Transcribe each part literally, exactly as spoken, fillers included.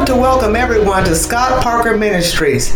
want to welcome everyone to Scott Parker Ministries.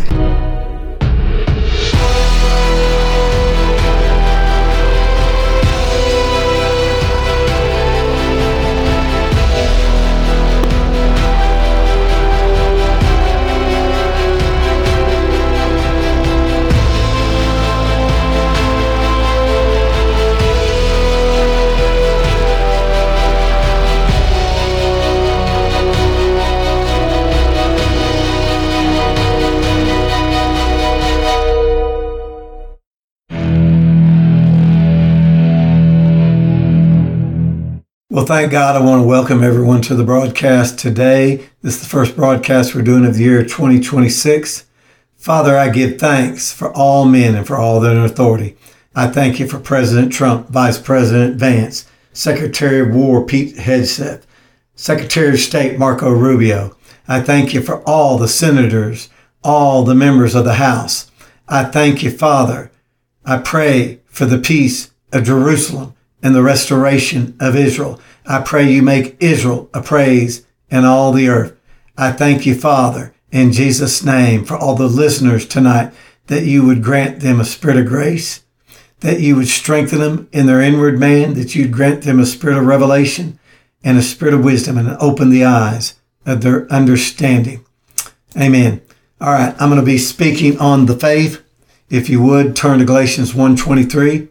Well, thank God. I want to welcome everyone to the broadcast today. This is the first broadcast we're doing of the year twenty twenty-six. Father, I give thanks for all men and for all that are in authority. I thank you for President Trump, Vice President Vance, Secretary of War Pete Hegseth, Secretary of State Marco Rubio. I thank you for all the senators, all the members of the House. I thank you, Father. I pray for the peace of Jerusalem and the restoration of Israel. I pray you make Israel a praise in all the earth. I thank you, Father, in Jesus' name, for all the listeners tonight, that you would grant them a spirit of grace, that you would strengthen them in their inward man, that you'd grant them a spirit of revelation and a spirit of wisdom, and open the eyes of their understanding. Amen. All right, I'm going to be speaking on the faith. If you would, turn to Galatians one twenty-three.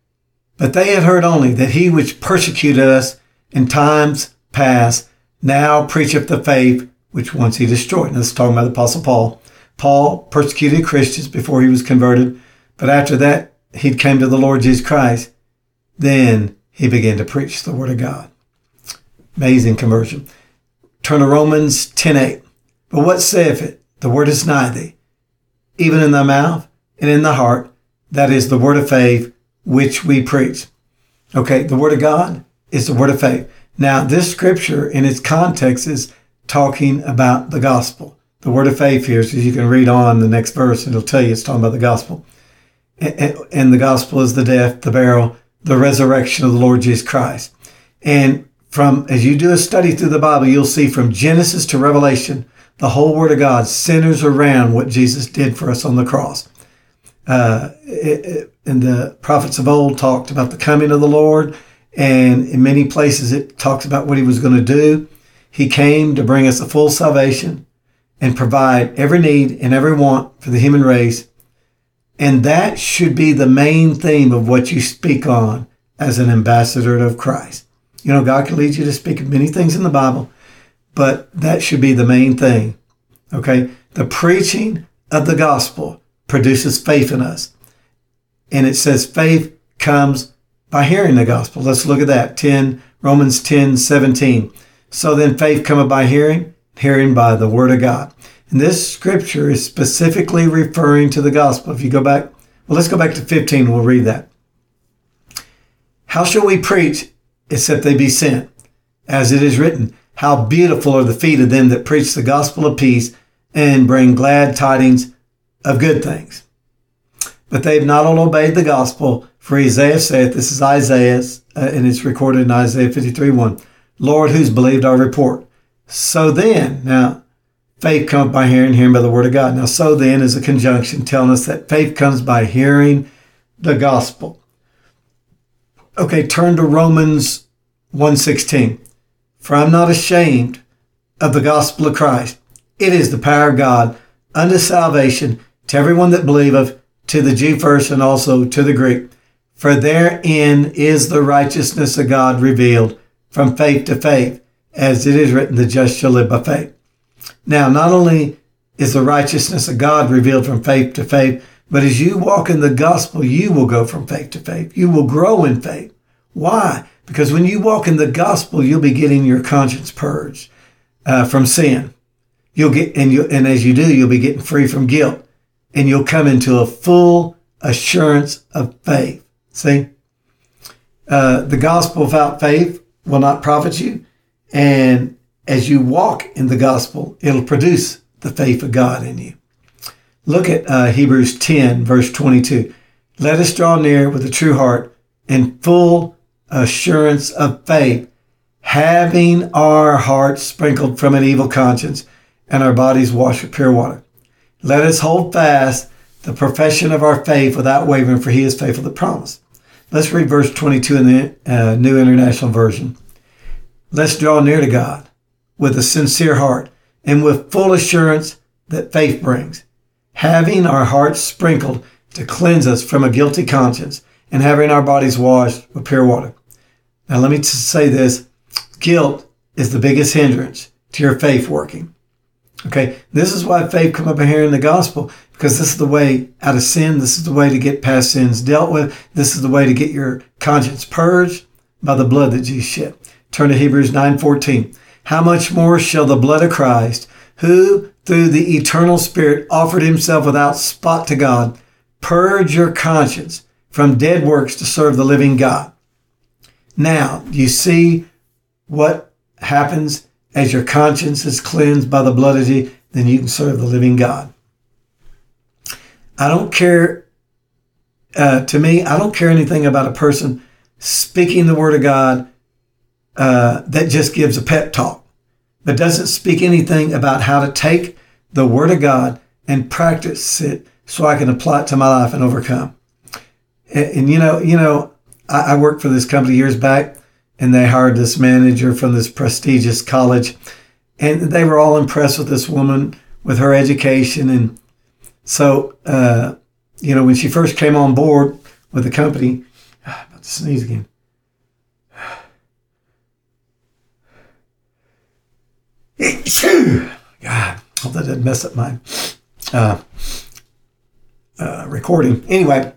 But they had heard only that he which persecuted us in times past now preacheth the faith which once he destroyed. And this is talking about the Apostle Paul. Paul persecuted Christians before he was converted, but after that, he came to the Lord Jesus Christ. Then he began to preach the word of God. Amazing conversion. Turn to Romans ten eight. But what saith it? The word is nigh thee, even in thy mouth and in thy heart. That is the word of faith which we preach. Okay, the word of God is the word of faith. Now, this scripture in its context is talking about the gospel. The word of faith here, so you can read on the next verse, and it'll tell you it's talking about the gospel. And, and the gospel is the death, the burial, the resurrection of the Lord Jesus Christ. And from, as you do a study through the Bible, you'll see from Genesis to Revelation, the whole word of God centers around what Jesus did for us on the cross. Uh, it, it, and the prophets of old talked about the coming of the Lord, and in many places it talks about what he was going to do. He came to bring us a full salvation and provide every need and every want for the human race. And that should be the main theme of what you speak on as an ambassador of Christ. You know, God can lead you to speak of many things in the Bible, but that should be the main thing. Okay? The preaching of the gospel produces faith in us. And it says faith comes by hearing the gospel. Let's look at that. ten Romans ten seventeen. So then faith cometh by hearing, hearing by the word of God. And this scripture is specifically referring to the gospel. If you go back, well, let's go back to fifteen. We'll read that. How shall we preach except they be sent? As it is written, how beautiful are the feet of them that preach the gospel of peace and bring glad tidings of good things. But they have not all obeyed the gospel. For Isaiah saith, this is Isaiah, uh, and it's recorded in Isaiah fifty-three one. Lord, who's believed our report? So then, now, faith comes by hearing, hearing by the word of God. Now, so then is a conjunction telling us that faith comes by hearing the gospel. Okay, turn to Romans one sixteen. For I'm not ashamed of the gospel of Christ. It is the power of God unto salvation to everyone that believeth, to the Jew first and also to the Greek. For therein is the righteousness of God revealed from faith to faith, as it is written, the just shall live by faith. Now, not only is the righteousness of God revealed from faith to faith, but as you walk in the gospel, you will go from faith to faith. You will grow in faith. Why? Because when you walk in the gospel, you'll be getting your conscience purged uh, from sin. You'll get, and you, and as you do, you'll be getting free from guilt. And you'll come into a full assurance of faith. See? Uh, the gospel without faith will not profit you. And as you walk in the gospel, it'll produce the faith of God in you. Look at uh, Hebrews ten, verse twenty-two. Let us draw near with a true heart and full assurance of faith, having our hearts sprinkled from an evil conscience and our bodies washed with pure water. Let us hold fast the profession of our faith without wavering, for he is faithful that promised. Let's read verse twenty-two in the uh, New International Version. Let's draw near to God with a sincere heart and with full assurance that faith brings, having our hearts sprinkled to cleanse us from a guilty conscience and having our bodies washed with pure water. Now let me just say this. Guilt is the biggest hindrance to your faith working. Okay, this is why faith come up in here in the gospel, because this is the way out of sin. This is the way to get past sins dealt with. This is the way to get your conscience purged by the blood that Jesus shed. Turn to Hebrews nine fourteen. How much more shall the blood of Christ, who through the eternal Spirit offered himself without spot to God, purge your conscience from dead works to serve the living God. Now, you see what happens as your conscience is cleansed by the blood of Jesus, then you can serve the living God. I don't care, uh, to me, I don't care anything about a person speaking the word of God uh, that just gives a pep talk, but doesn't speak anything about how to take the word of God and practice it so I can apply it to my life and overcome. And, and you know, you know, I, I worked for this company years back, and they hired this manager from this prestigious college, and they were all impressed with this woman, with her education. And so, uh, you know, when she first came on board with the company, I'm about to sneeze again. God, hope that didn't mess up my uh, uh, recording. Anyway,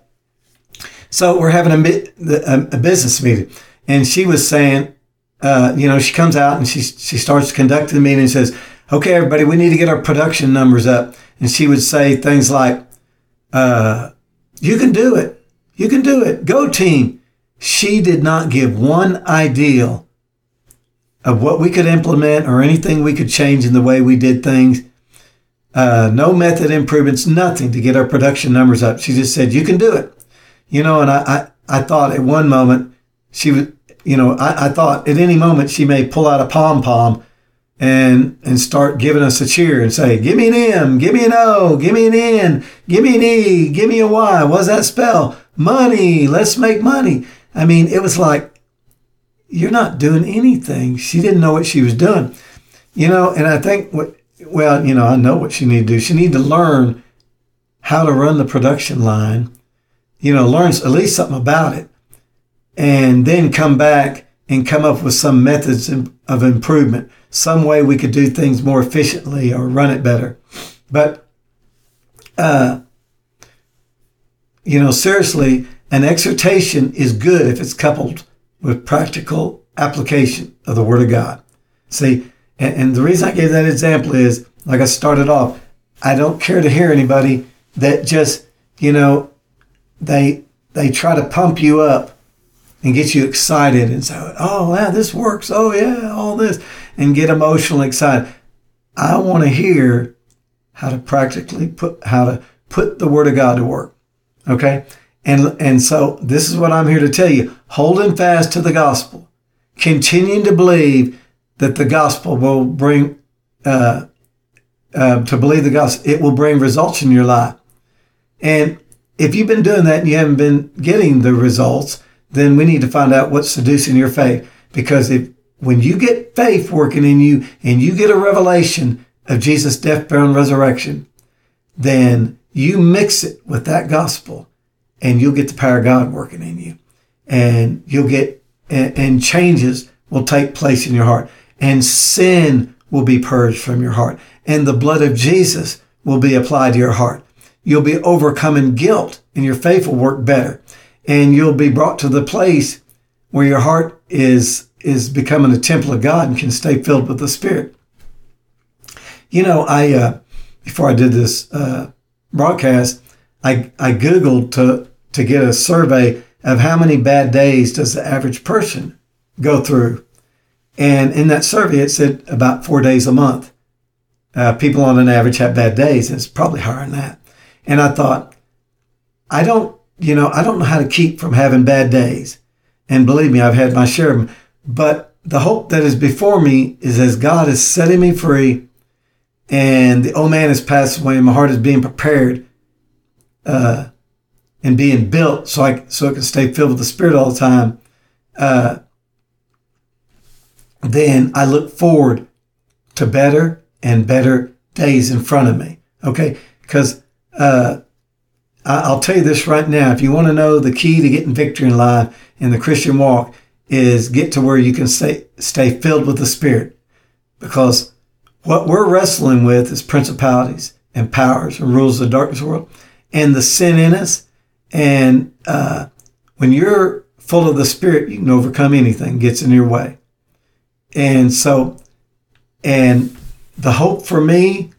so we're having a, a, a business meeting. And she was saying, uh, you know, she comes out and she she starts conducting the meeting and says, okay, everybody, we need to get our production numbers up. And she would say things like, uh, you can do it. You can do it. Go team. She did not give one idea of what we could implement or anything we could change in the way we did things. Uh, no method improvements, nothing to get our production numbers up. She just said, you can do it. You know, and I, I, I thought at one moment she was, you know, I, I thought at any moment she may pull out a pom-pom and and start giving us a cheer and say, give me an M, give me an O, give me an N, give me an E, give me a Y. What does that spell? Money. Let's make money. I mean, it was like, you're not doing anything. She didn't know what she was doing. You know, and I think, what, well, you know, I know what she need to do. She need to learn how to run the production line, you know, learn at least something about it, and then come back and come up with some methods of improvement, some way we could do things more efficiently or run it better. But, uh, you know, seriously, an exhortation is good if it's coupled with practical application of the Word of God. See, and, and the reason I gave that example is, like I started off, I don't care to hear anybody that just, you know, they they try to pump you up and get you excited and say, oh, yeah, this works. Oh, yeah, all this. And get emotionally excited. I want to hear how to practically put, how to put the Word of God to work. Okay? And, and so this is what I'm here to tell you. Holding fast to the gospel. Continuing to believe that the gospel will bring, uh, uh, to believe the gospel, it will bring results in your life. And if you've been doing that and you haven't been getting the results, then we need to find out what's seducing your faith. Because if when you get faith working in you and you get a revelation of Jesus' death, burial, and resurrection, then you mix it with that gospel and you'll get the power of God working in you. And you'll get, and, and changes will take place in your heart. And sin will be purged from your heart. And the blood of Jesus will be applied to your heart. You'll be overcoming guilt and your faith will work better. And you'll be brought to the place where your heart is, is becoming a temple of God and can stay filled with the Spirit. You know, I, uh, before I did this, uh, broadcast, I, I Googled to, to get a survey of how many bad days does the average person go through. And in that survey, it said about four days a month. Uh, people on an average have bad days. And it's probably higher than that. And I thought, I don't, you know, I don't know how to keep from having bad days. And believe me, I've had my share of them. But the hope that is before me is as God is setting me free and the old man has passed away, and my heart is being prepared uh, and being built so I so I can stay filled with the Spirit all the time, uh, then I look forward to better and better days in front of me. Okay, because uh, I'll tell you this right now. If you want to know the key to getting victory in life in the Christian walk is get to where you can stay, stay filled with the Spirit. Because what we're wrestling with is principalities and powers and rules of the darkness world and the sin in us. And uh, when you're full of the Spirit, you can overcome anything that gets in your way. And so, and the hope for me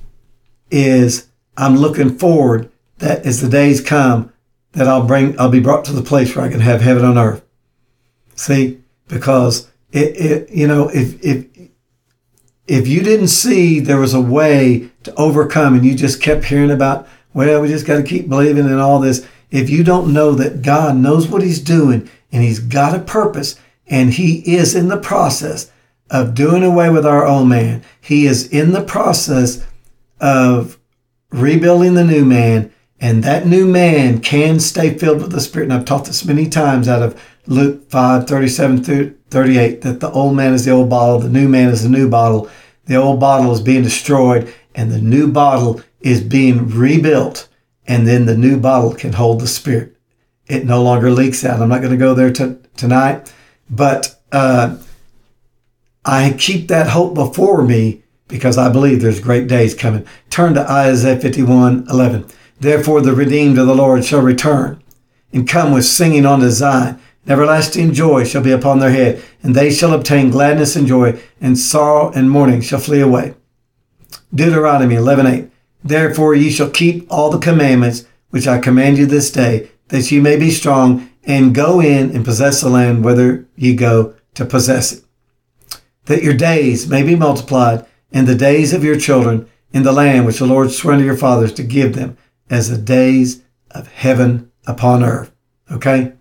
is I'm looking forward that as the days come, that I'll bring, I'll be brought to the place where I can have heaven on earth. See, because it, it you know, if if if you didn't see there was a way to overcome, and you just kept hearing about, well, we just got to keep believing and all this. If you don't know that God knows what He's doing and He's got a purpose, and He is in the process of doing away with our old man, He is in the process of rebuilding the new man. And that new man can stay filled with the Spirit. And I've taught this many times out of Luke five, thirty-seven through thirty-eight, that the old man is the old bottle, the new man is the new bottle. The old bottle is being destroyed, and the new bottle is being rebuilt. And then the new bottle can hold the Spirit. It no longer leaks out. I'm not going to go there t- tonight, but uh, I keep that hope before me because I believe there's great days coming. Turn to Isaiah fifty-one eleven. Therefore the redeemed of the Lord shall return and come with singing unto Zion. And everlasting joy shall be upon their head, and they shall obtain gladness and joy, and sorrow and mourning shall flee away. Deuteronomy eleven eight. Therefore ye shall keep all the commandments which I command you this day, that ye may be strong, and go in and possess the land whither ye go to possess it. That your days may be multiplied, and the days of your children in the land which the Lord swore unto your fathers to give them, as the days of heaven upon earth. Okay?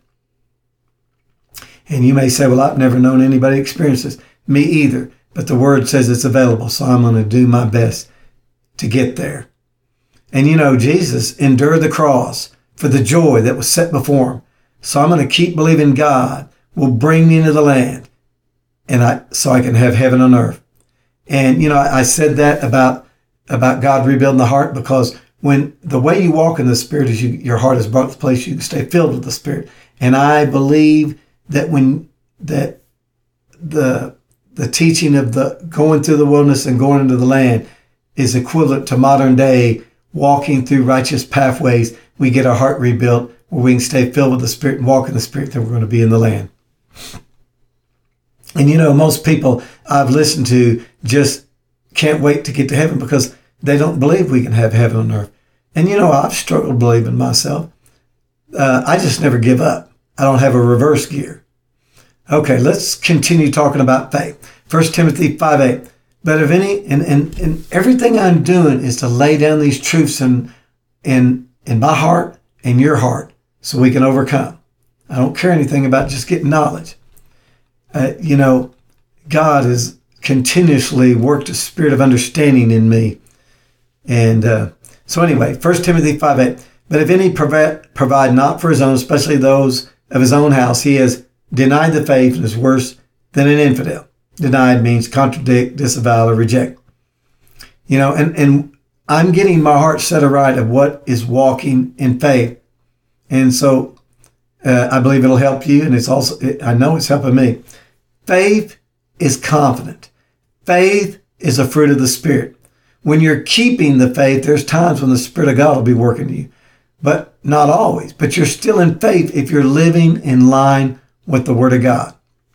And you may say, well, I've never known anybody experience this. Me either. But the Word says it's available, so I'm going to do my best to get there. And you know, Jesus endured the cross for the joy that was set before Him. So I'm going to keep believing God will bring me into the land, and I so I can have heaven on earth. And, you know, I, I said that about, about God rebuilding the heart, because when the way you walk in the Spirit is you, your heart is brought to the place you can stay filled with the Spirit. And I believe that when that the the teaching of the going through the wilderness and going into the land is equivalent to modern day walking through righteous pathways, we get our heart rebuilt where we can stay filled with the Spirit and walk in the Spirit, then we're going to be in the land. And you know, most people I've listened to just can't wait to get to heaven because they don't believe we can have heaven on earth. And you know, I've struggled believing myself. Uh, I just never give up. I don't have a reverse gear. Okay, let's continue talking about faith. First Timothy five eight. But if any, and, and, and everything I'm doing is to lay down these truths in, in, in my heart and your heart so we can overcome. I don't care anything about just getting knowledge. Uh, you know, God has continuously worked a spirit of understanding in me. And uh, so anyway, First Timothy five eight. But if any provide, provide not for his own, especially those of his own house, he has denied the faith and is worse than an infidel. Denied means contradict, disavow, or reject. You know, and, and I'm getting my heart set aright of what is walking in faith. And so uh, I believe it'll help you. And it's also, it, I know it's helping me. Faith is confident. Faith is a fruit of the Spirit. When you're keeping the faith, there's times when the Spirit of God will be working to you, but not always. But you're still in faith if you're living in line with the Word of God.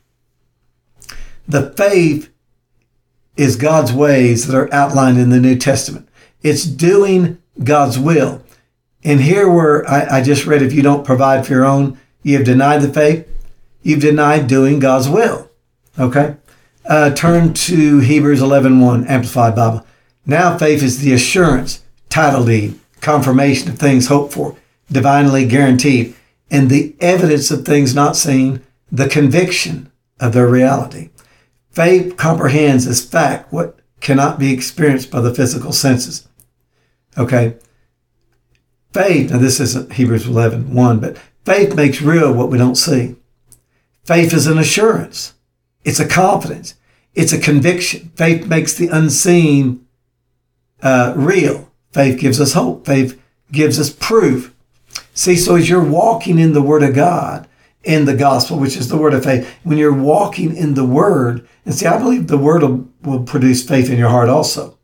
The faith is God's ways that are outlined in the New Testament. It's doing God's will. And here where I, I just read, if you don't provide for your own, you have denied the faith. You've denied doing God's will. Okay? Uh, turn to Hebrews eleven one, Amplified Bible. Now faith is the assurance, title deed, confirmation of things hoped for, divinely guaranteed, and the evidence of things not seen, the conviction of their reality. Faith comprehends as fact what cannot be experienced by the physical senses. Okay? Faith, now this isn't Hebrews eleven one, but faith makes real what we don't see. Faith is an assurance. It's a confidence. It's a conviction. Faith makes the unseen uh, real. Faith gives us hope. Faith gives us proof. See, so as you're walking in the Word of God, in the gospel, which is the word of faith, when you're walking in the Word, and see, I believe the Word will, will produce faith in your heart also.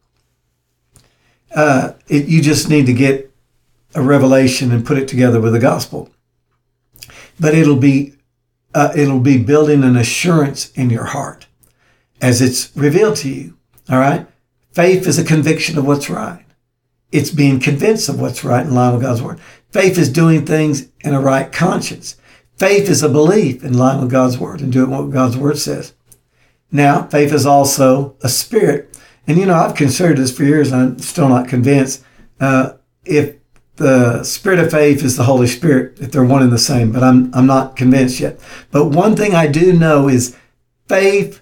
Uh, it, you just need to get a revelation and put it together with the gospel. But it'll be uh, it'll be building an assurance in your heart as it's revealed to you. All right? Faith is a conviction of what's right. It's being convinced of what's right in line with God's word. Faith is doing things in a right conscience. Faith is a belief in line with God's word and doing what God's word says. Now, faith is also a spirit. And, you know, I've considered this for years and I'm still not convinced. Uh, if the spirit of faith is the Holy Spirit, if they're one and the same, but I'm I'm not convinced yet. But one thing I do know is faith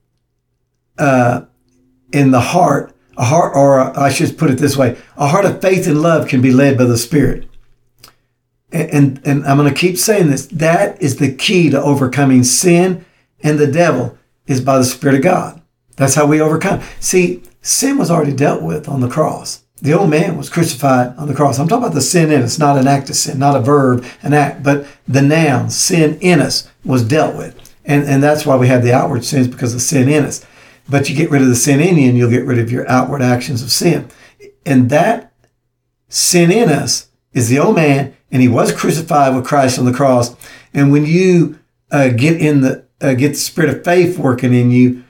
uh, in the heart, a heart, or a, I should put it this way, a heart of faith and love can be led by the Spirit. And, and, and I'm going to keep saying this. That is the key to overcoming sin and the devil is by the Spirit of God. That's how we overcome. See, sin was already dealt with on the cross. The old man was crucified on the cross. I'm talking about the sin in us, not an act of sin, not a verb, an act, but the noun, sin in us, was dealt with. And, and that's why we have the outward sins, because of sin in us. But you get rid of the sin in you and you'll get rid of your outward actions of sin. And that sin in us is the old man, and he was crucified with Christ on the cross. And when you uh, get in the uh, get the spirit of faith working in you,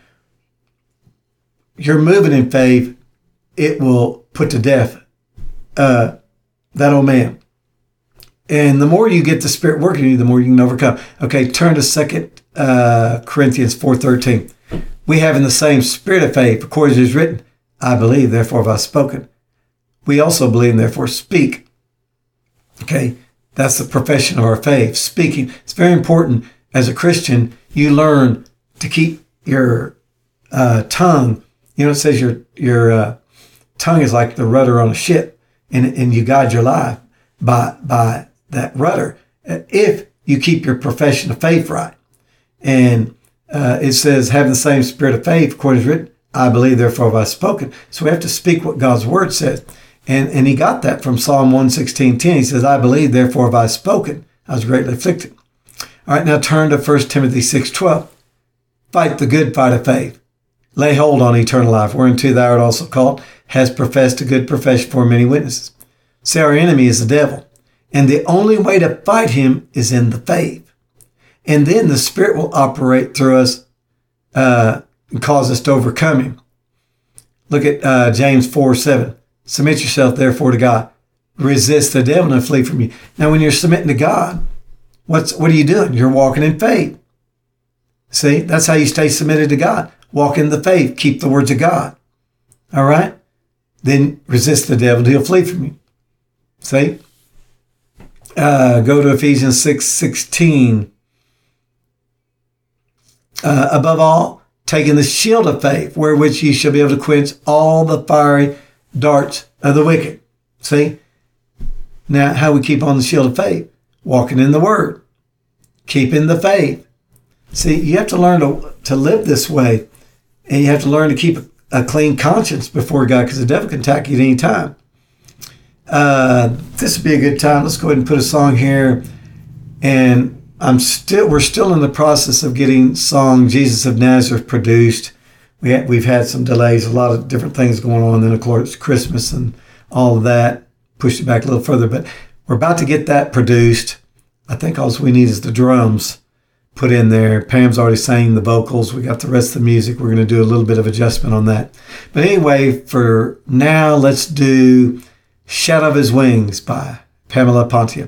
you're moving in faith, it will put to death uh, that old man. And the more you get the Spirit working in you, the more you can overcome. Okay, turn to Second uh, Corinthians four thirteen. We have in the same spirit of faith, according as it is written, I believe, therefore have I spoken. We also believe, and therefore speak. Okay, that's the profession of our faith, speaking. It's very important as a Christian, you learn to keep your uh, tongue. You know, it says your your uh, tongue is like the rudder on a ship, and, and you guide your life by by that rudder if you keep your profession of faith right. And uh, it says, having the same spirit of faith, according to written, I believe, therefore have I spoken. So we have to speak what God's word says. And and he got that from Psalm one sixteen ten. He says, I believe, therefore have I spoken. I was greatly afflicted. All right, now turn to First Timothy six twelve. Fight the good fight of faith. Lay hold on eternal life, whereunto thou art also called, has professed a good profession for many witnesses. See, our enemy is the devil. And the only way to fight him is in the faith. And then the Spirit will operate through us uh, and cause us to overcome him. Look at uh, James four seven. Submit yourself, therefore, to God. Resist the devil and flee from you. Now, when you're submitting to God, what's what are you doing? You're walking in faith. See, that's how you stay submitted to God. Walk in the faith. Keep the words of God. All right? Then resist the devil, he'll flee from you. See? Uh, go to Ephesians six sixteen. Uh, above all, taking the shield of faith, wherewith ye shall be able to quench all the fiery darts of the wicked. See? Now, how we keep on the shield of faith? Walking in the Word. Keeping the faith. See, you have to learn to, to live this way. And you have to learn to keep a clean conscience before God, because the devil can attack you at any time. Uh, this would be a good time. Let's go ahead and put a song here. And I'm still, we're still in the process of getting song Jesus of Nazareth produced. We ha- we've had some delays, a lot of different things going on. Then, of course, Christmas and all of that pushed it back a little further. But we're about to get that produced. I think all we need is the drums put in there. Pam's already sang the vocals. We got the rest of the music. We're going to do a little bit of adjustment on that. But anyway, for now, let's do Shadow of His Wings by Pamela Pontia.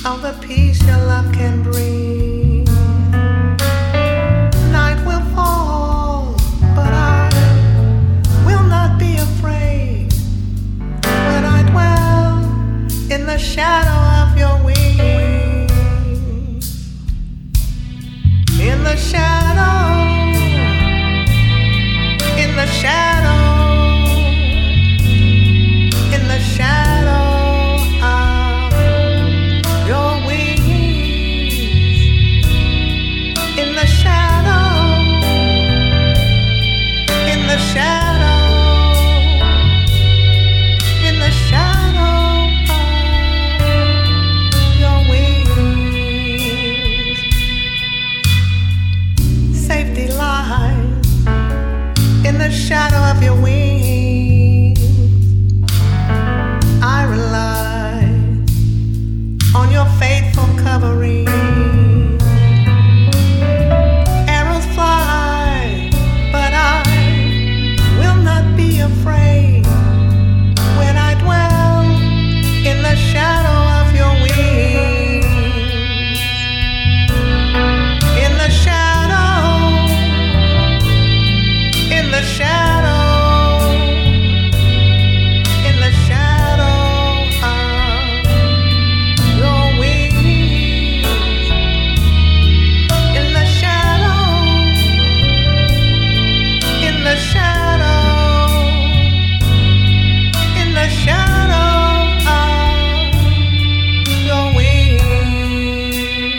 of the peace your love can bring. Night will fall, but I will not be afraid when I dwell in the shadow of your wings. In the shadow, in the shadow, in the shadow of your wings. In the shadow, in the shadow, in the shadow of your wings. Safety lies in the shadow of your wings. I rely on your faithful covering. Arrows fly, but I will not be afraid when I dwell in the shadow of your wings. In the shadow, in the shadow, in the shadow of your wings. In the shadow, in the shadow, in the shadow of your wings.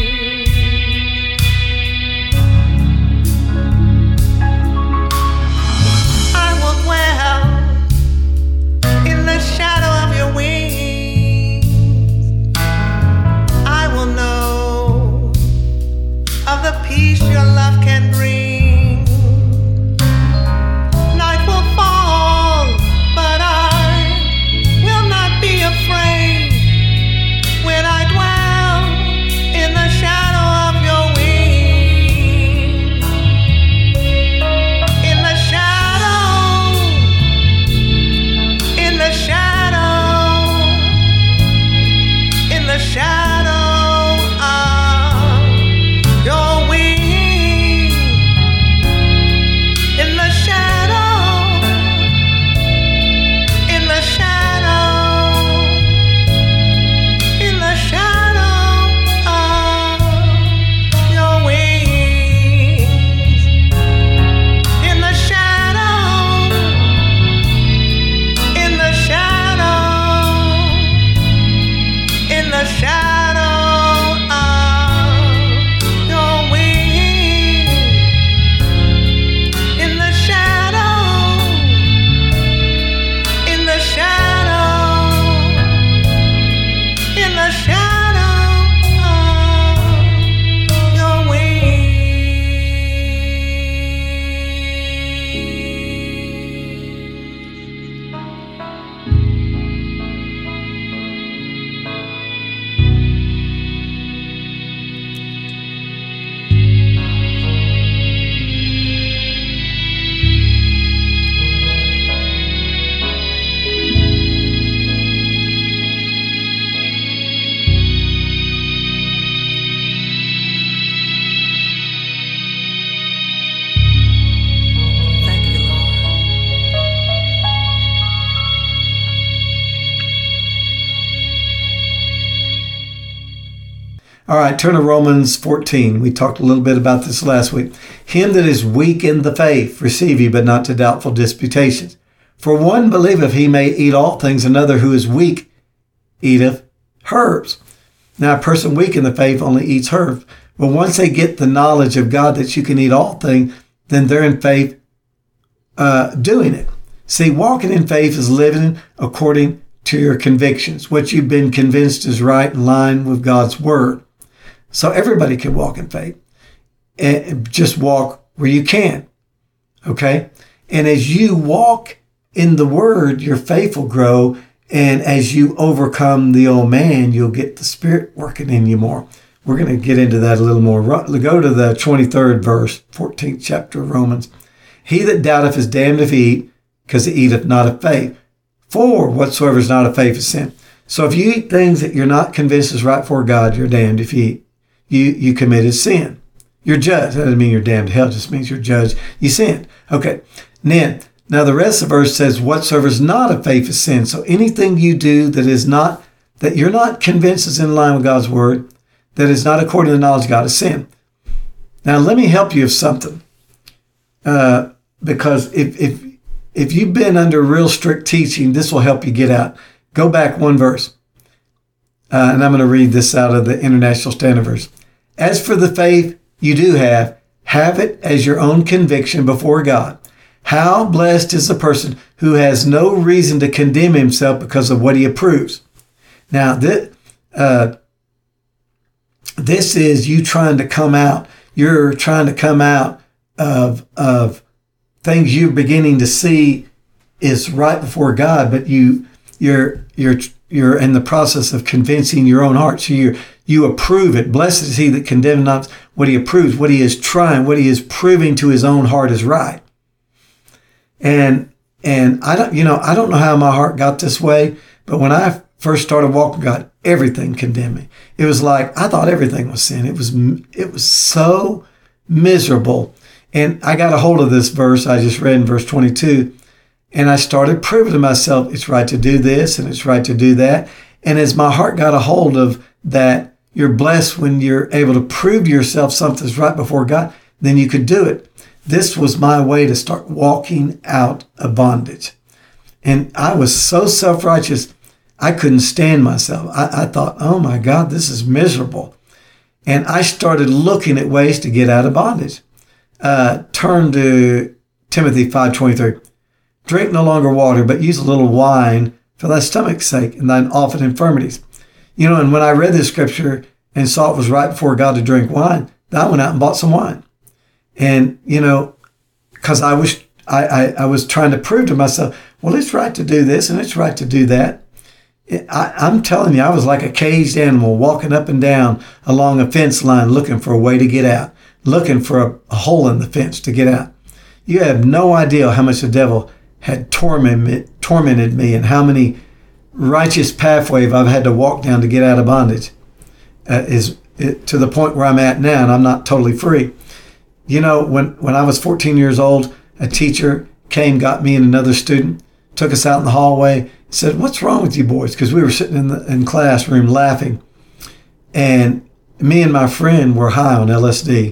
I will dwell in the shadow of your wings. I will know of the peace your love can bring. Night will fall, but I will not be afraid when I dwell in the shadow of your wings. In the shadow, in the shadow, in the shadow of your wings. In the shadow, in the shadow, in the shadow of your wings. In the shadow, in the shadow, in the shadow of your wings. In the shadow, in the shadow, in the shadow of your Thank you, Lord. All right, turn to Romans fourteen. We talked a little bit about this last week. Him that is weak in the faith, receive ye, but not to doubtful disputations. For one believeth he may eat all things, another who is weak eateth herbs. Now, a person weak in the faith only eats herbs. But once they get the knowledge of God that you can eat all things, then they're in faith uh, doing it. See, walking in faith is living according to your convictions. What you've been convinced is right, in line with God's word. So everybody can walk in faith. And just walk where you can. Okay? And as you walk in the word, your faith will grow. And as you overcome the old man, you'll get the Spirit working in you more. We're going to get into that a little more. Go to the twenty-third verse, fourteenth chapter of Romans. He that doubteth is damned if he eat, because he eateth not of faith. For whatsoever is not of faith is sin. So if you eat things that you're not convinced is right before God, you're damned. If you eat, you, you committed sin. You're judged. That doesn't mean you're damned to hell. It just means you're judged. You sinned. Okay. And then, now the rest of the verse says, whatsoever is not of faith is sin. So anything you do that is not, that you're not convinced is in line with God's word, that is not according to the knowledge of God, is sin. Now let me help you with something. Uh, because if, if, if you've been under real strict teaching, this will help you get out. Go back one verse. Uh, and I'm going to read this out of the International Standard Version. As for the faith you do have, have it as your own conviction before God. How blessed is the person who has no reason to condemn himself because of what he approves. Now, this, uh, this is you trying to come out. You're trying to come out of, of things you're beginning to see is right before God, but you, you're, you're, you're in the process of convincing your own heart. So you you approve it. Blessed is he that condemns not what he approves, what he is trying, what he is proving to his own heart is right. And and I don't, you know, I don't know how my heart got this way, but when I first started walking God, everything condemned me. It was like I thought everything was sin. It was it was so miserable. And I got a hold of this verse I just read in verse twenty-two. And I started proving to myself it's right to do this and it's right to do that. And as my heart got a hold of that, you're blessed when you're able to prove to yourself something's right before God, then you could do it. This was my way to start walking out of bondage. And I was so self-righteous, I couldn't stand myself. I, I thought, oh my God, this is miserable. And I started looking at ways to get out of bondage. Uh, turn to Timothy five twenty-three. Drink no longer water, but use a little wine for thy stomach's sake and thine often infirmities. You know, and when I read this scripture and saw it was right before God to drink wine, I went out and bought some wine. And, you know, because I was, I, I, I was trying to prove to myself, well, it's right to do this and it's right to do that. It, I, I'm telling you, I was like a caged animal walking up and down along a fence line looking for a way to get out, looking for a, a hole in the fence to get out. You have no idea how much the devil had tormented, tormented me and how many righteous pathways I've had to walk down to get out of bondage uh, is it, to the point where I'm at now, and I'm not totally free. You know, when, when I was fourteen years old, a teacher came, got me and another student, took us out in the hallway, said, what's wrong with you boys? Because we were sitting in the in classroom laughing. And me and my friend were high on L S D.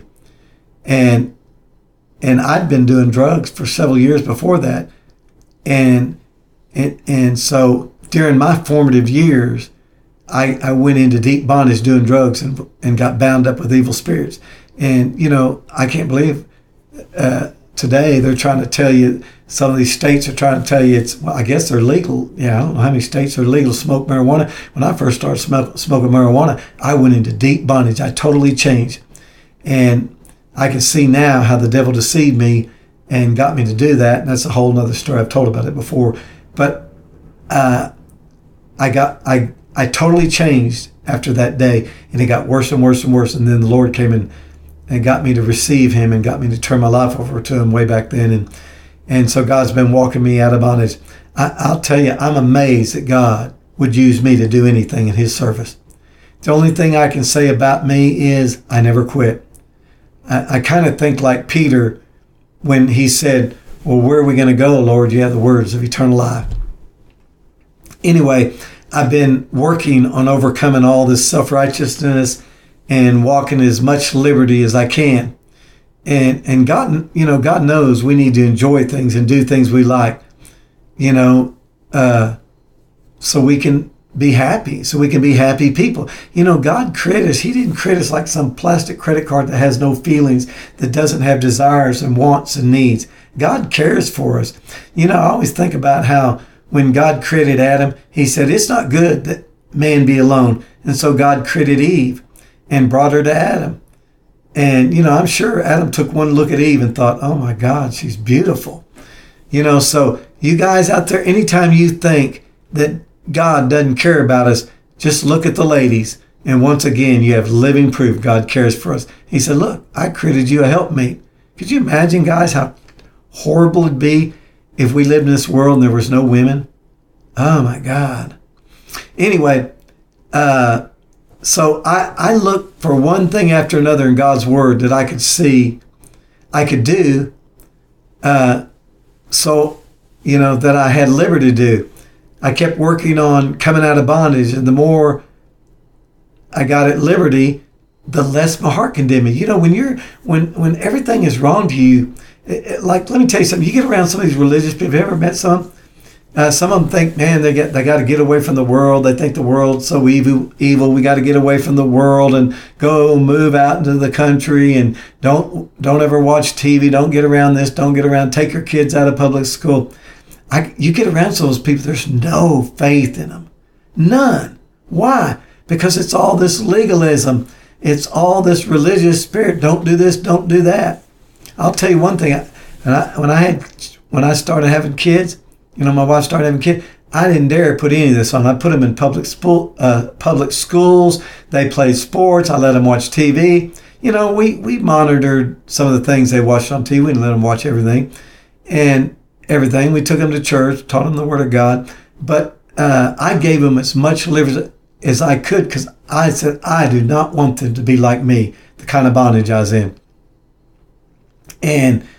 And, and I'd been doing drugs for several years before that. And, and, and so during my formative years, I, I went into deep bondage doing drugs and, and got bound up with evil spirits. And, you know, I can't believe uh, today they're trying to tell you, some of these states are trying to tell you it's, well, I guess they're legal. Yeah, I don't know how many states are legal to smoke marijuana. When I first started smoke, smoking marijuana, I went into deep bondage. I totally changed. And I can see now how the devil deceived me and got me to do that. And that's a whole nother story. I've told about it before. But uh, I got, I, I totally changed after that day, and it got worse and worse and worse. And then the Lord came in and got me to receive him and got me to turn my life over to him way back then. And, and so God's been walking me out of bondage. I, I'll tell you, I'm amazed that God would use me to do anything in his service. The only thing I can say about me is I never quit. I, I kind of think like Peter when he said, well, where are we going to go, Lord? You have the words of eternal life. Anyway, I've been working on overcoming all this self-righteousness and walking as much liberty as I can. And and God, you know, God knows we need to enjoy things and do things we like, you know, uh, so we can be happy, so we can be happy people. You know, God created us. He didn't create us like some plastic credit card that has no feelings, that doesn't have desires and wants and needs. God cares for us. You know, I always think about how when God created Adam, he said, it's not good that man be alone. And so God created Eve and brought her to Adam. And, you know, I'm sure Adam took one look at Eve and thought, oh my God, she's beautiful. You know, so you guys out there, anytime you think that God doesn't care about us, just look at the ladies. And once again, you have living proof God cares for us. He said, look, I created you a helpmate. Could you imagine, guys, how horrible it'd be if we lived in this world and there was no women? Oh my God. Anyway, uh, so I, I looked for one thing after another in God's Word that I could see I could do, uh, so, you know, that I had liberty to do. I kept working on coming out of bondage, and the more I got at liberty, the less my heart condemned me. You know, when you're when when everything is wrong to you, it, it, like let me tell you something. You get around some of these religious people. Have you ever met some? Uh, some of them think, man, they get they got to get away from the world. They think the world's so evil. Evil. We got to get away from the world and go move out into the country and don't don't ever watch T V. Don't get around this. Don't get around. Take your kids out of public school. I, you get around some of those people. There's no faith in them, none. Why? Because it's all this legalism. It's all this religious spirit. Don't do this. Don't do that. I'll tell you one thing. When I when I had when I started having kids. You know, my wife started having kids. I didn't dare put any of this on. I put them in public school, uh, public schools. They played sports. I let them watch T V. You know, we, we monitored some of the things they watched on T V. We didn't let them watch everything and everything. We took them to church, taught them the Word of God. But uh, I gave them as much liberty as I could because I said, I do not want them to be like me, the kind of bondage I was in. And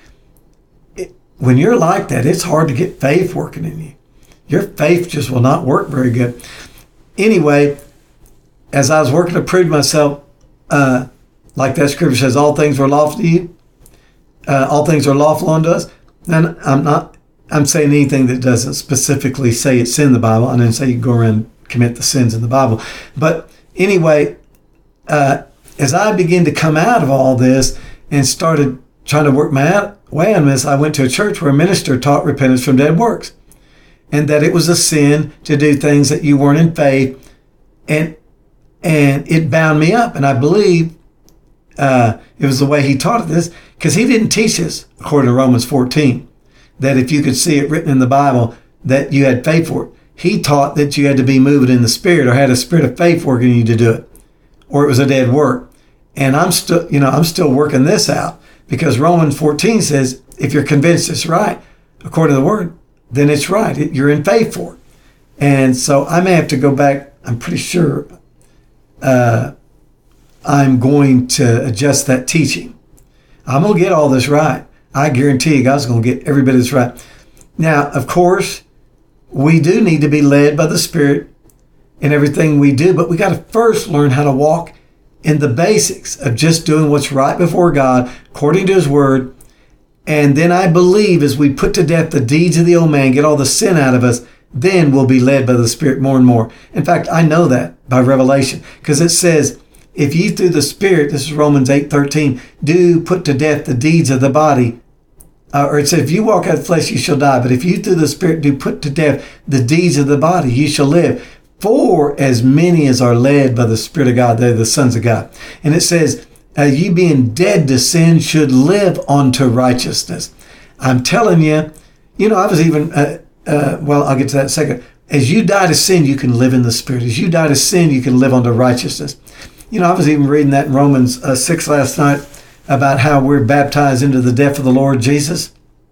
when you're like that, it's hard to get faith working in you. Your faith just will not work very good. Anyway, as I was working to prove myself, uh, like that scripture says, all things are lawful to you. Uh, all things are lawful unto us. And I'm not, I'm saying anything that doesn't specifically say it's in the Bible. I didn't say you go around and commit the sins in the Bible. But anyway, uh, as I began to come out of all this and started trying to work my way on this, I went to a church where a minister taught repentance from dead works and that it was a sin to do things that you weren't in faith. And and it bound me up. And I believe uh, it was the way he taught this because he didn't teach us, according to Romans fourteen, that if you could see it written in the Bible, that you had faith for it. He taught that you had to be moving in the Spirit or had a spirit of faith working in you to do it, or it was a dead work. And I'm still, you know, I'm still working this out. Because Romans fourteen says, if you're convinced it's right, according to the Word, then it's right. You're in faith for it. And so I may have to go back. I'm pretty sure uh, I'm going to adjust that teaching. I'm going to get all this right. I guarantee you God's going to get every bit of this right. Now, of course, we do need to be led by the Spirit in everything we do, but we got to first learn how to walk in the basics of just doing what's right before God, according to His Word. And then I believe as we put to death the deeds of the old man, get all the sin out of us, then we'll be led by the Spirit more and more. In fact, I know that by revelation, because it says, if ye through the Spirit, this is Romans eight thirteen, do put to death the deeds of the body, uh, or it says, if you walk out of the flesh, you shall die. But if you through the Spirit do put to death the deeds of the body, you shall live. For as many as are led by the Spirit of God, they're the sons of God. And it says, uh, ye being dead to sin should live unto righteousness. I'm telling you, you know, I was even, uh, uh, well, I'll get to that in a second. As you die to sin, you can live in the Spirit. As you die to sin, you can live unto righteousness. You know, I was even reading that in Romans uh, six last night about how we're baptized into the death of the Lord Jesus.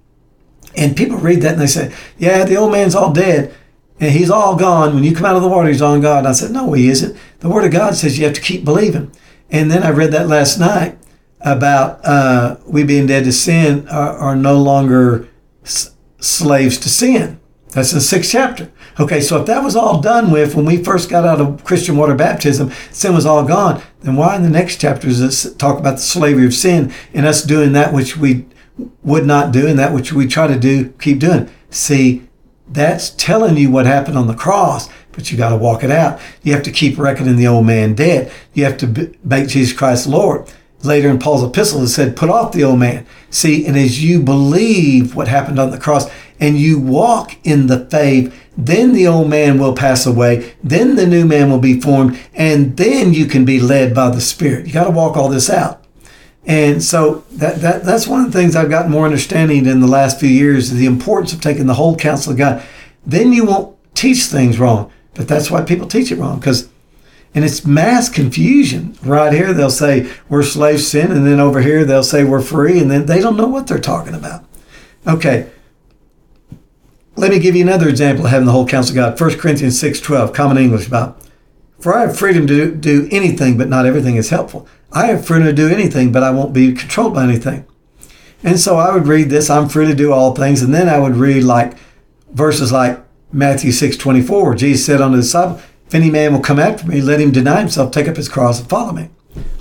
And people read that and they say, yeah, the old man's all dead. And he's all gone. When you come out of the water, he's on God. And I said, no, he isn't. The Word of God says you have to keep believing. And then I read that last night about uh, we being dead to sin are, are no longer s- slaves to sin. That's in the sixth chapter. Okay, so if that was all done with when we first got out of Christian water baptism, sin was all gone, then why in the next chapter does it talk about the slavery of sin and us doing that which we would not do and that which we try to do, keep doing? See, that's telling you what happened on the cross, but you got to walk it out. You have to keep reckoning the old man dead. You have to b- make Jesus Christ Lord. Later in Paul's epistle, it said, put off the old man. See, and as you believe what happened on the cross and you walk in the faith, then the old man will pass away. Then the new man will be formed. And then you can be led by the Spirit. You got to walk all this out. And so that, that that's one of the things I've gotten more understanding in the last few years, is the importance of taking the whole counsel of God. Then you won't teach things wrong. But that's why people teach it wrong. Because, and it's mass confusion. Right here, they'll say we're slaves to sin. And then over here, they'll say we're free. And then they don't know what they're talking about. Okay. let me give you another example of having the whole counsel of God. First Corinthians six twelve, Common English Bible. For I have freedom to do, do anything, but not everything is helpful. I have freedom to do anything, but I won't be controlled by anything. And so I would read this, I'm free to do all things. And then I would read like verses like Matthew six twenty-four, where Jesus said unto the disciples, if any man will come after me, let him deny himself, take up his cross and follow me.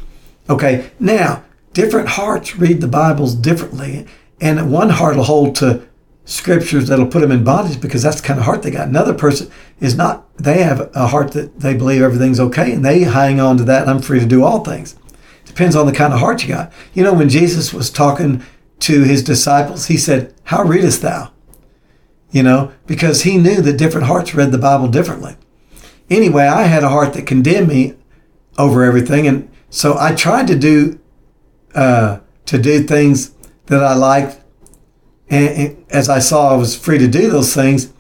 Okay, now, different hearts read the Bibles differently. And one heart will hold to scriptures that'll put them in bondage because that's the kind of heart they got. Another person is not, they have a heart that they believe everything's okay and they hang on to that and I'm free to do all things. Depends on the kind of heart you got. You know, when Jesus was talking to his disciples, he said, how readest thou? You know, because he knew that different hearts read the Bible differently. Anyway, I had a heart that condemned me over everything. And so I tried to do, uh, to do things that I liked. And, and as I saw, I was free to do those things,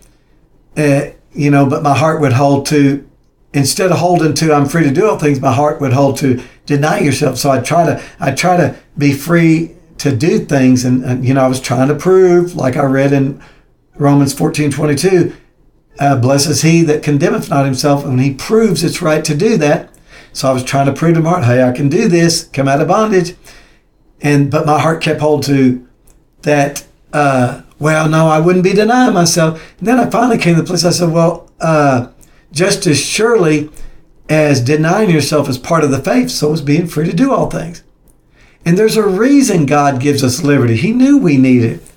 uh, you know, but my heart would hold to, instead of holding to, I'm free to do all things, my heart would hold to deny yourself. So I try to, I try to be free to do things. And, and you know, I was trying to prove, like I read in Romans fourteen twenty-two, uh, blesses he that condemneth not himself, and he proves it's right to do that. So I was trying to prove to my heart, hey, I can do this, come out of bondage. And, but my heart kept hold to that, uh, well, no, I wouldn't be denying myself. And then I finally came to the place, I said, well, uh, just as surely as denying yourself is part of the faith, so is being free to do all things. And there's a reason God gives us liberty. He knew we needed it.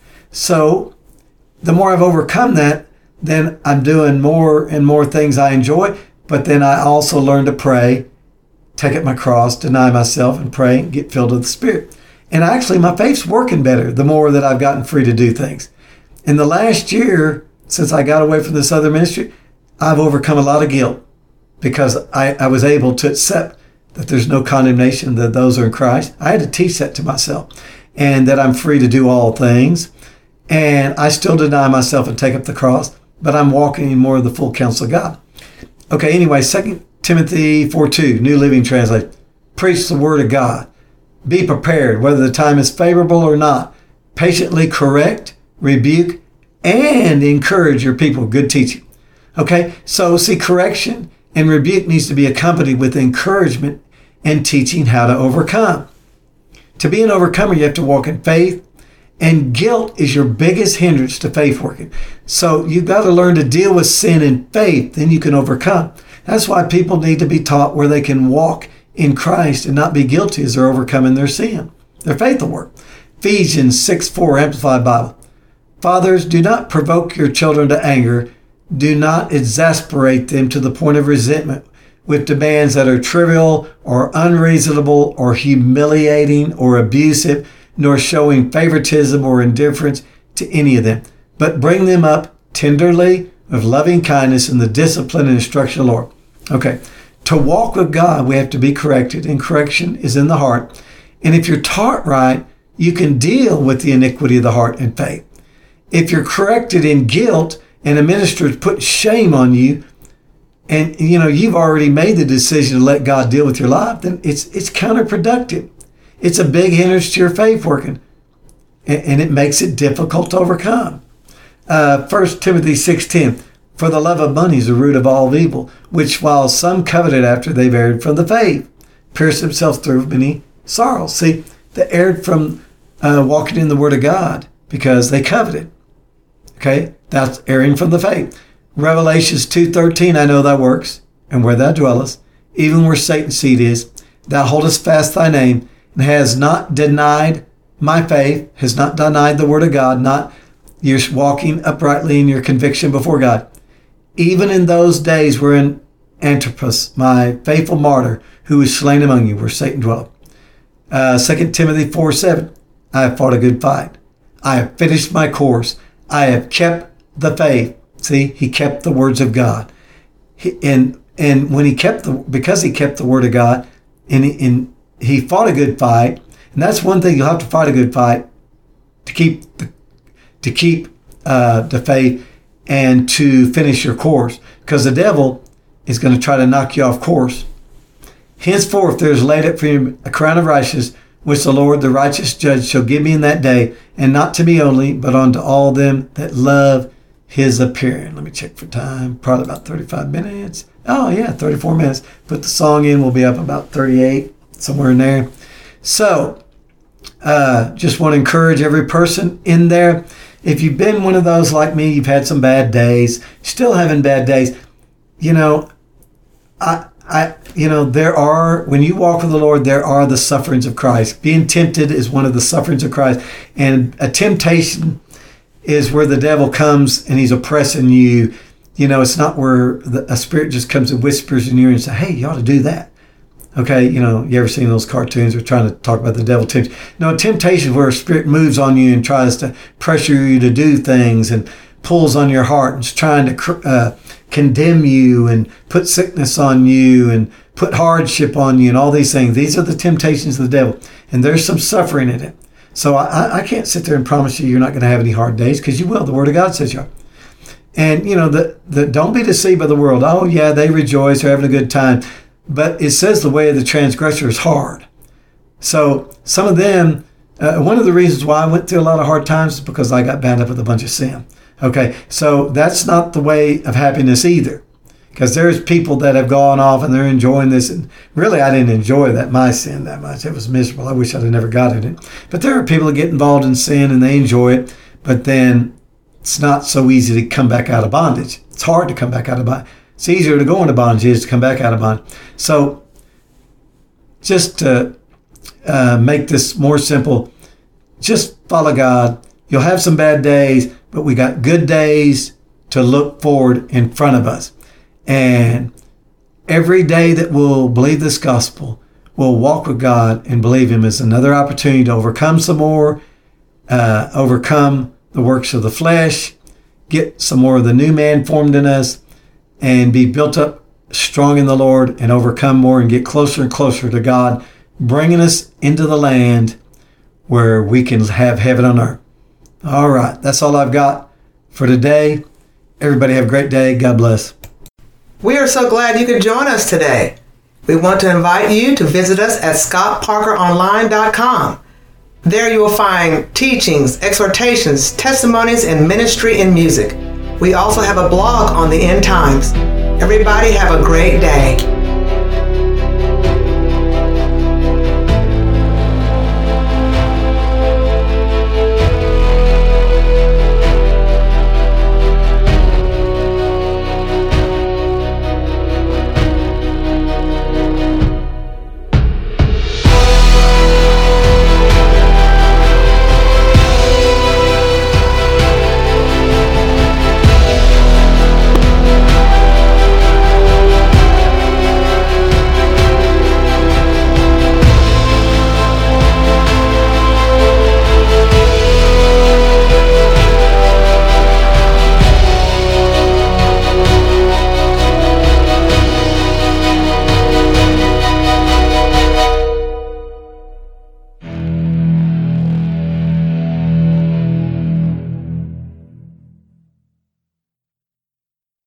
So the more I've overcome that, then I'm doing more and more things I enjoy. But then I also learn to pray, take up my cross, deny myself, and pray and get filled with the Spirit. And actually, my faith's working better the more that I've gotten free to do things. In the last year, since I got away from this other ministry, I've overcome a lot of guilt because I, I was able to accept that there's no condemnation, that those are in Christ. I had to teach that to myself, and that I'm free to do all things. And I still deny myself and take up the cross, but I'm walking in more of the full counsel of God. Okay, anyway, Second Timothy four two, New Living Translation. Preach the word of God. Be prepared, whether the time is favorable or not. Patiently correct, rebuke, and encourage your people with good teaching. Okay, so see, correction and rebuke needs to be accompanied with encouragement and teaching how to overcome. To be an overcomer, you have to walk in faith, and guilt is your biggest hindrance to faith working. So you've got to learn to deal with sin in faith, then you can overcome. That's why people need to be taught where they can walk in Christ and not be guilty as they're overcoming their sin. Their faith will work. Ephesians six four, Amplified Bible. Fathers, do not provoke your children to anger. Do not exasperate them to the point of resentment with demands that are trivial or unreasonable or humiliating or abusive, nor showing favoritism or indifference to any of them, but bring them up tenderly with loving kindness in the discipline and instruction of the Lord. Okay, to walk with God, we have to be corrected, and correction is in the heart. And if you're taught right, you can deal with the iniquity of the heart in faith. If you're corrected in guilt and a minister is putting shame on you, and you know you've already made the decision to let God deal with your life, then it's it's counterproductive. It's a big hindrance to your faith working, and, and it makes it difficult to overcome. Uh, First Timothy six ten, for the love of money is the root of all evil, which while some coveted after, they've erred from the faith, pierced themselves through with many sorrows. See, they erred from uh, walking in the Word of God because they coveted. Okay, that's erring from the faith. Revelations two thirteen, I know thy works, and where thou dwellest, even where Satan's seat is, thou holdest fast thy name, and has not denied my faith, has not denied the word of God, not you're walking uprightly in your conviction before God. Even in those days wherein Antipas, my faithful martyr, who was slain among you, where Satan dwelleth. Uh, Second Timothy four seven, I have fought a good fight. I have finished my course. I have kept the faith. See, he kept the words of God. He, and and when he kept the, because he kept the word of God, and he, and he fought a good fight, and that's one thing, you'll have to fight a good fight to keep the, to keep uh, the faith and to finish your course, because the devil is going to try to knock you off course. Henceforth there is laid up for you a crown of righteousness, which the Lord, the righteous judge, shall give me in that day, and not to me only, but unto all them that love his appearing. Let me check for time. Probably about thirty-five minutes. Oh, yeah, thirty-four minutes. Put the song in. We'll be up about thirty-eight, somewhere in there. So, uh, just want to encourage every person in there. If you've been one of those like me, you've had some bad days, still having bad days, you know, I, I, you know, there are, when you walk with the Lord, there are the sufferings of Christ. Being tempted is one of the sufferings of Christ. And a temptation is where the devil comes and he's oppressing you. You know, it's not where the, a spirit just comes and whispers in your ear and says, hey, you ought to do that. Okay, you know, you ever seen those cartoons where trying to talk about the devil temptation? No, temptation is where a spirit moves on you and tries to pressure you to do things and pulls on your heart and is trying to uh, condemn you and put sickness on you and put hardship on you and all these things. These are the temptations of the devil. And there's some suffering in it. So I, I can't sit there and promise you you're not going to have any hard days, because you will. The Word of God says you are. And, you know, the, the don't be deceived by the world. Oh, yeah, they rejoice. They're having a good time. But it says the way of the transgressor is hard. So some of them, uh, one of the reasons why I went through a lot of hard times is because I got bound up with a bunch of sin. Okay, so that's not the way of happiness either. Because there's people that have gone off and they're enjoying this. And really, I didn't enjoy that, my sin that much. It was miserable. I wish I'd have never got in it. But there are people that get involved in sin and they enjoy it. But then it's not so easy to come back out of bondage. It's hard to come back out of bondage. It's easier to go into bondage than it is to come back out of bondage. So just to uh, make this more simple, just follow God. You'll have some bad days, but we got good days to look forward in front of us. And every day that we'll believe this gospel, we'll walk with God and believe Him, is another opportunity to overcome some more, uh, overcome the works of the flesh, get some more of the new man formed in us, and be built up strong in the Lord and overcome more and get closer and closer to God, bringing us into the land where we can have heaven on earth. All right, that's all I've got for today. Everybody have a great day. God bless. We are so glad you could join us today. We want to invite you to visit us at scott parker online dot com. There you will find teachings, exhortations, testimonies, and ministry in music. We also have a blog on the end times. Everybody have a great day.